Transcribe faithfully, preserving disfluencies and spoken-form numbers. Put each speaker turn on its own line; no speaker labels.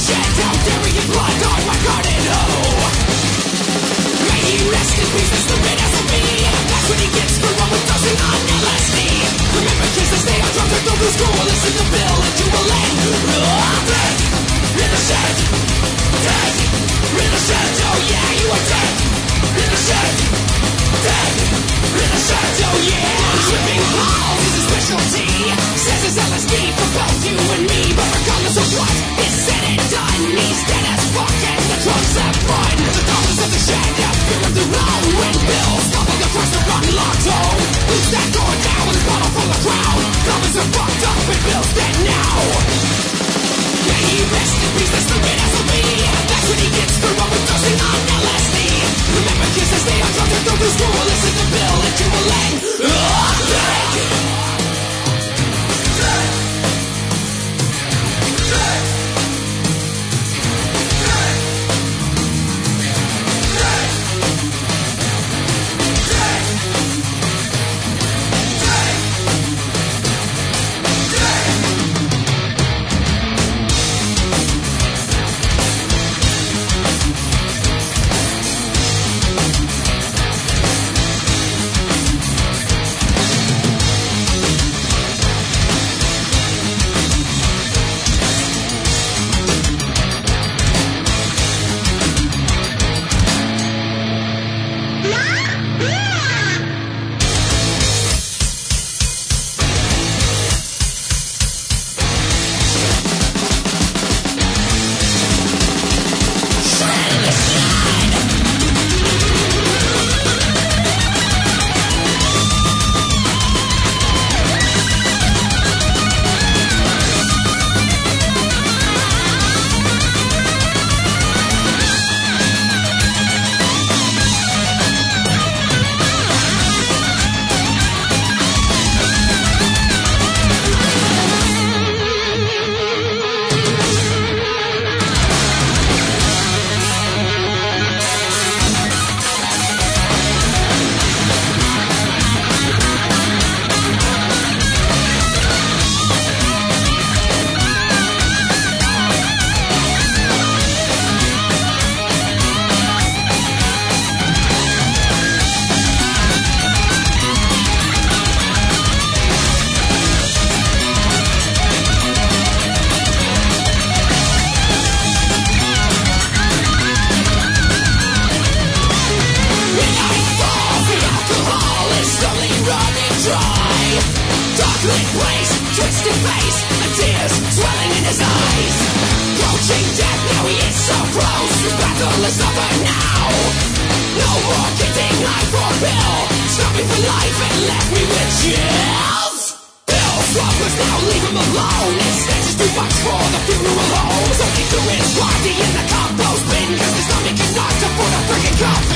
shed down dairy and blood on my garden hoe. May he rest in peace, Mister Red S O B. That's what he gets for what we're dosing on L S D. Remember kids that stay on drugs or go to school. Listen to Bill and you will end oh, dead in the shed. Dead in the shed, oh yeah, you are dead in the shed. Dead in the shed, oh yeah. Tripping balls is his specialty. Says it's L S D for both you and me. But regardless of what is said and done, he's dead as fuck and the drugs have fun. The dollars of the shed have feared the road when Bill stumbled across the rotten locked hole. Who's that door down with a bottle full of crown? Dollars are fucked up and Bill's dead now. May he rest in peace, Mister Red S O B. That's what he gets for overdosing on L S D. Remember kids that stay on drugs and go to school. Listen to Bill and you will end oh, dead. Go!